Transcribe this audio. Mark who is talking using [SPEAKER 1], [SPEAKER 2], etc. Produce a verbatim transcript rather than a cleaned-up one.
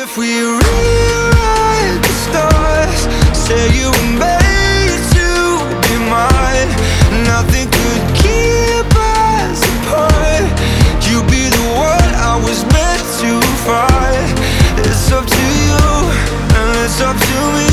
[SPEAKER 1] if we rewrite the stars? Say you were made to be mine. Nothing could keep us apart. You be the one I was meant to find. It's up to you and it's up to me.